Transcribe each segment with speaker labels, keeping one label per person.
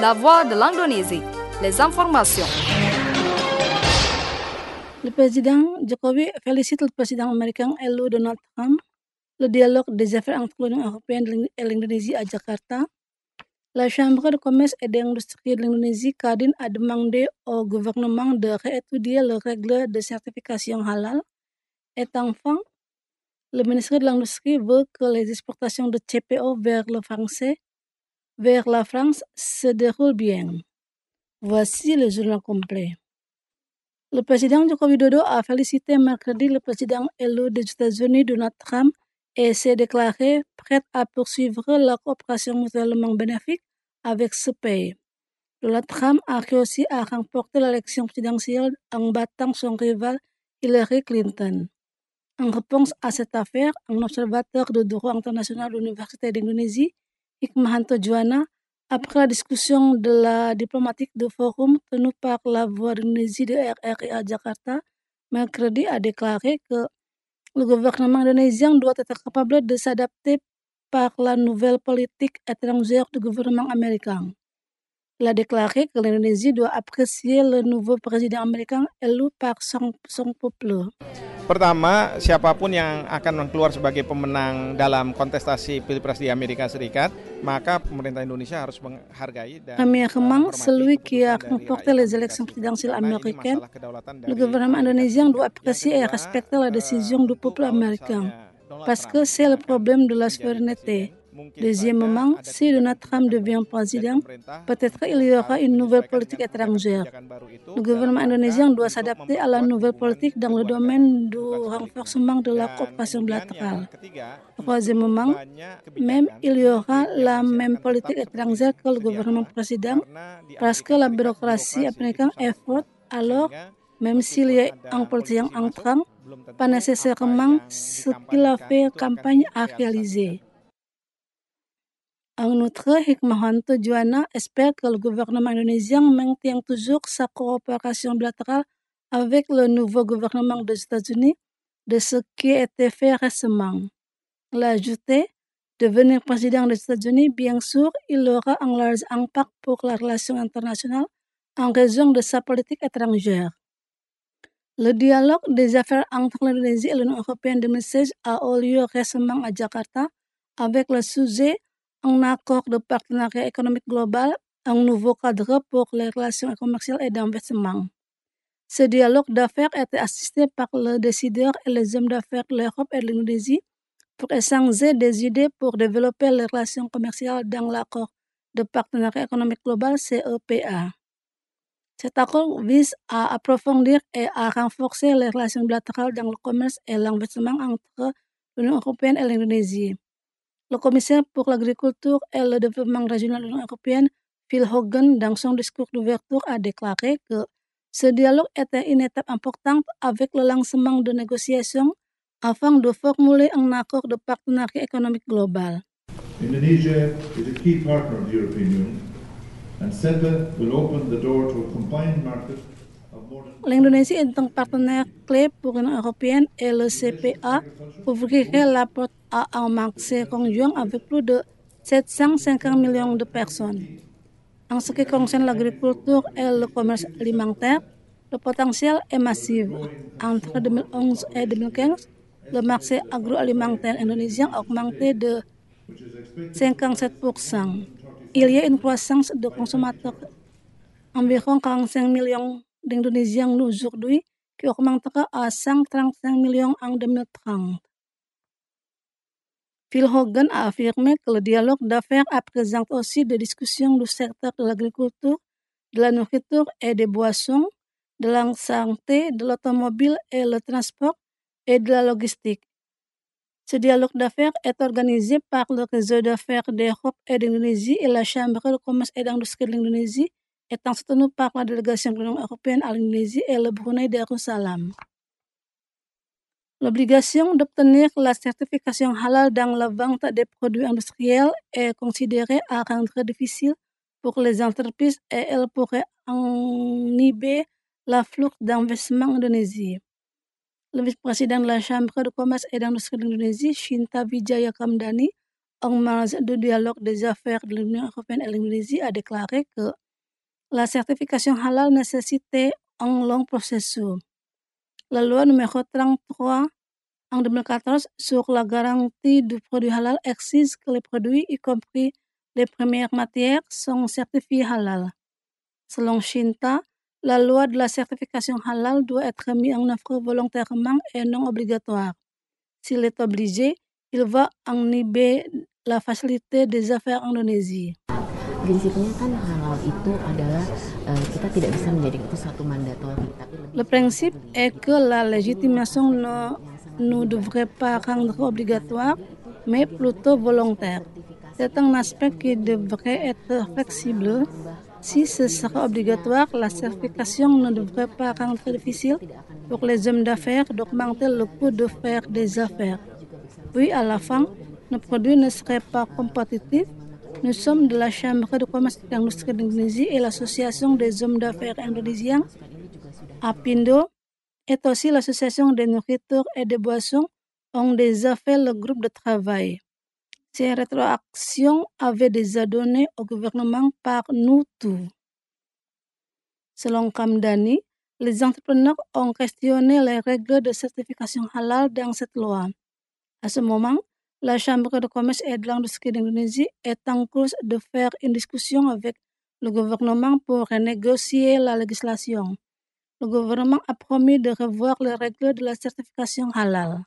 Speaker 1: La voix de l'Indonésie. Les informations.
Speaker 2: Le président Jokowi félicite le président américain élu Donald Trump. Le dialogue des affaires entre l'Union européenne et l'Indonésie à Jakarta. La Chambre de commerce et d'industrie de l'Indonésie, Kadin, a demandé au gouvernement de réétudier les règles de certification halal. Et enfin, le ministère de l'Industrie veut que les exportations de CPO vers la France se déroulent bien. Voici le journal complet. Le président Joko Widodo a félicité mercredi le président élu des États-Unis, Donald Trump, et s'est déclaré prêt à poursuivre la coopération mutuellement bénéfique avec ce pays. Donald Trump a réussi à remporter l'élection présidentielle en battant son rival Hillary Clinton. En réponse à cette affaire, un observateur de droit international de l'Université d'Indonésie, Hikmahanto Juwana, après la discussion de la diplomatique de forum tenu par la voix d'Indonésie de RRI à Jakarta, mercredi a déclaré que le gouvernement indonésien doit être capable de s'adapter par la nouvelle politique étrangère du gouvernement américain. Il a déclaré que l'Indonésie doit apprécier le nouveau président américain élu par son peuple.
Speaker 3: Pertama, siapapun yang akan keluar sebagai pemenang dalam kontestasi Pilpres di Amerika Serikat, maka pemerintah Indonesia harus menghargai dan
Speaker 2: Premièrement, celui qui a remporté les élections présidentielles américaines, le gouvernement indonésien doit apprécier et respecter la décision du peuple américain, parce que c'est le problème de la souveraineté. Deuxièmement, si Donald Trump devient président, peut-être il y aura une nouvelle politique étrangère. Le gouvernement indonésien doit s'adapter à la nouvelle politique dans le domaine du renforcement de la coopération bilatérale. Troisièmement, même il y aura la même politique étrangère que le gouvernement précédent, parce que la bureaucratie américaine est forte, alors même s'il y a un politicien entrant, pas nécessairement ce qu'il a fait campagne à réaliser. En outre, Hikmahanto Juwana espère que le gouvernement indonésien maintient toujours sa coopération bilatérale avec le nouveau gouvernement des États-Unis de ce qui a été fait récemment. Il a ajouté, devenir président des États-Unis, bien sûr, il aura un large impact pour la relation internationale en raison de sa politique étrangère. Le dialogue des affaires entre l'Indonésie et l'Union européenne 2016 a eu lieu récemment à Jakarta avec le sujet un accord de partenariat économique global, un nouveau cadre pour les relations commerciales et d'investissement. Ce dialogue d'affaires a été assisté par les décideurs et les hommes d'affaires de l'Europe et de l'Indonésie pour échanger des idées pour développer les relations commerciales dans l'accord de partenariat économique global CEPA. Cet accord vise à approfondir et à renforcer les relations bilatérales dans le commerce et l'investissement entre l'Union européenne et l'Indonésie. Le commissaire pour l'agriculture et le développement régional de l'Union européenne, Phil Hogan, dans son discours d'ouverture, a déclaré que ce dialogue était une étape importante avec le lancement de négociations afin de formuler un accord de partenariat économique global.
Speaker 4: Indonesia is a key partner of the European Union, and CETA will open the door to a combined market.
Speaker 2: L'Indonésie est un partenaire clé pour l'Union européenne et le CPA ouvrirait la porte à un marché conjoint avec plus de 750 millions de personnes. En ce qui concerne l'agriculture et le commerce alimentaire, le potentiel est massif. Entre 2011 et 2015, le marché agroalimentaire indonésien a augmenté de 57%. Il y a une croissance de consommateurs environ 45 millions d'Indonésiens aujourd'hui, qui augmentera à 135 millions en 2030. Phil Hogan a affirmé que le dialogue d'affaires présente aussi des discussions du secteur de l'agriculture, de la nourriture et des boissons, de la santé, de l'automobile et le transport et de la logistique. Ce dialogue d'affaires est organisé par le réseau d'affaires d'Europe et d'Indonésie et la Chambre de commerce et d'industrie de l'Indonésie, étant soutenu par la délégation de l'Union européenne à l'Indonésie et le Brunei Darussalam. L'obligation d'obtenir la certification halal dans la vente des produits industriels est considérée à rendre difficile pour les entreprises et elle pourrait inhiber l'afflux d'investissement en Indonésie. Le vice-président de la Chambre de commerce et d'industrie de l'Indonésie, Shinta Wijaya Kamdani, en marge du dialogue des affaires de l'Union européenne et l'Indonésie, a déclaré que la certification halal nécessitait un long processus. La loi numéro 33 en 2014 sur la garantie du produit halal exige que les produits, y compris les premières matières, sont certifiés halal. Selon Shinta, la loi de la certification halal doit être mise en œuvre volontairement et non obligatoire. S'il est obligé, il va inhiber la facilité des affaires en Indonésie.
Speaker 5: Prinsipnya kan halal itu adalah kita tidak bisa menjadikan itu satu mandatori.
Speaker 2: Le principe est que la légitimation ne devrait pas rendre obligatoire, mais plutôt volontaire. C'est un aspect qui devrait être flexible. Si ce sera obligatoire, la certification ne devrait pas rendre difficile pour les hommes d'affaires d'augmenter le coût de faire des affaires. Puis, à la fin, nos produits ne seraient pas compétitifs. Nous sommes de la Chambre de commerce et d'industrie d'Indonésie et l'Association des hommes d'affaires indonésiens, APindo, est aussi l'Association des nourritures et des boissons, ont déjà fait le groupe de travail. Ces rétroactions avaient déjà donné au gouvernement par nous tous. Selon Kamdani, les entrepreneurs ont questionné les règles de certification halal dans cette loi. À ce moment, la Chambre de commerce et de l'industrie d'Indonésie est en cours de faire une discussion avec le gouvernement pour renégocier la législation. Le gouvernement a promis de revoir les règles de la certification halal.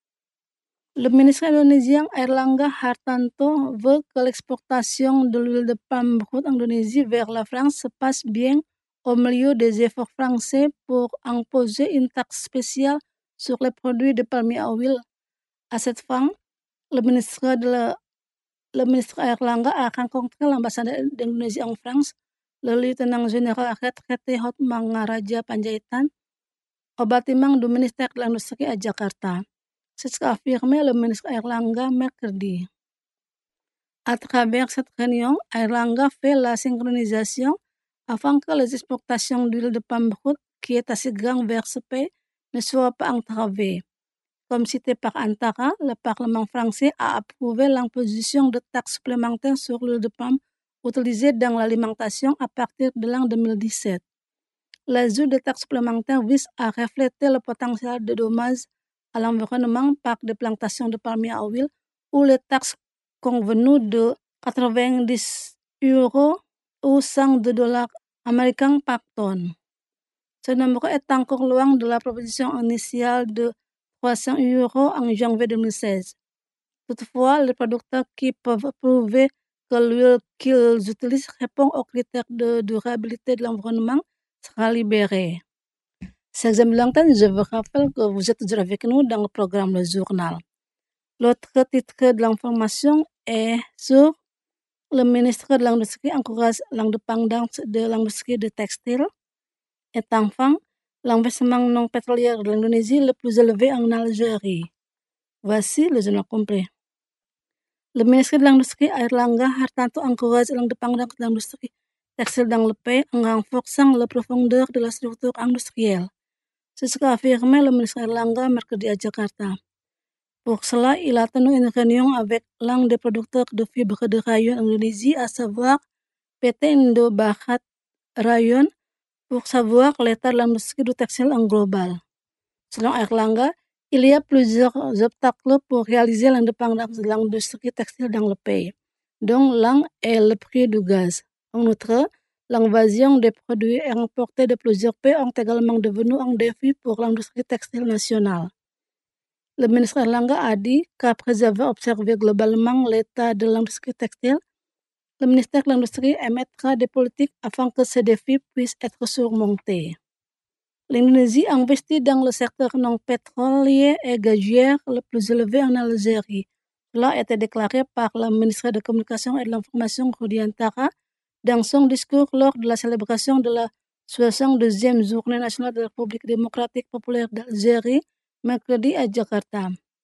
Speaker 2: Le ministre indonésien Airlangga Hartarto veut que l'exportation de l'huile de palme brute en Indonésie vers la France se passe bien au milieu des efforts français pour imposer une taxe spéciale sur les produits de palmier à huile. À cette fin, le ministre Airlangga a rencontré l'ambassadeur d'Indonésie en France, le lieutenant général retraité Hotmang Raja Panjaitan, au bâtiment du ministère de l'Industrie à Jakarta. C'est ce qu'a affirmé le ministre Airlangga mercredi. À travers cette réunion, Airlangga fait la synchronisation afin que les exportations d'huile de palme brute, qui est assez grande vers ce pays, ne soient pas entravées. Comme cité par Antara, le Parlement français a approuvé l'imposition de taxes supplémentaires sur l'huile de palme utilisée dans l'alimentation à partir de l'an 2017. L'ajout de taxes supplémentaires vise à refléter le potentiel de dommages à l'environnement par des plantations de palmiers à huile où les taxes convenues de 90 € ou 102 $ américains par tonne. Ce nombre est encore loin de la proposition initiale de 300 € en janvier 2016. Toutefois, les producteurs qui peuvent prouver que l'huile qu'ils utilisent répond aux critères de durabilité de l'environnement sera libéré. Chers amis l'antenne, je vous rappelle que vous êtes toujours avec nous dans le programme Le Journal. L'autre titre de l'information est sur le ministre de l'Industrie encourage l'indépendance de l'industrie de textile. Et enfin, l'investissement non pétrolier de l'Indonésie le plus élevé en Algérie. Voici le journal complet. Le ministre de l'Industrie Airlangga Hartarto encourage l'indépendance de l'industrie textile dans le pays en renforçant la profondeur de la structure industrielle. C'est ce qu'a affirmé le ministre Airlangga mercredi à Jakarta. Pour cela, il a tenu une réunion avec l'un des producteurs de fibres de rayon en Indonésie, à savoir PT Indo Bharat Rayon, pour savoir l'état de l'industrie du textile en global. Selon Airlangga, il y a plusieurs obstacles pour réaliser l'indépendance de l'industrie textile dans le pays, dont l'un est le prix du gaz. En outre, l'invasion des produits importés de plusieurs pays ont également devenu un défi pour l'industrie textile nationale. Le ministre Airlangga a dit qu'après avoir observé globalement l'état de l'industrie textile, le ministère de l'Industrie émettra des politiques afin que ces défis puissent être surmontés. L'Indonésie investit dans le secteur non pétrolier et gazier le plus élevé en Algérie. Cela a été déclaré par le ministre de Communication et de l'Information Rudi Antara dans son discours lors de la célébration de la 62e Journée nationale de la République démocratique populaire d'Algérie, mercredi à Jakarta.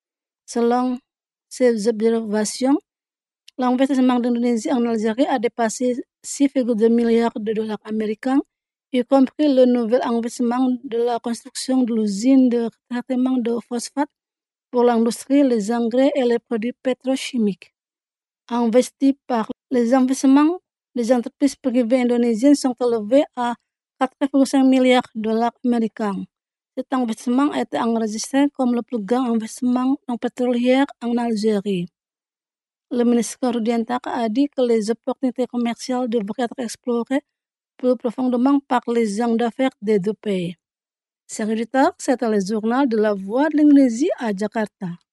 Speaker 2: Selon ses observations, l'investissement d'Indonésie en Algérie a dépassé 6,2 milliards de dollars américains, y compris le nouvel investissement de la construction de l'usine de traitement de phosphate pour l'industrie, les engrais et les produits pétrochimiques. investis par les investissements des entreprises privées indonésiennes sont élevés à 4,5 milliards de dollars américains. Cet investissement a été enregistré comme le plus grand investissement en pétrolière en Algérie. Le ministre Rudiantara a dit que les opportunités commerciales devraient être explorées plus profondément par les hommes d'affaires des deux pays. Chers auditeurs, c'était le journal de la Voix de l'Indonésie à Jakarta.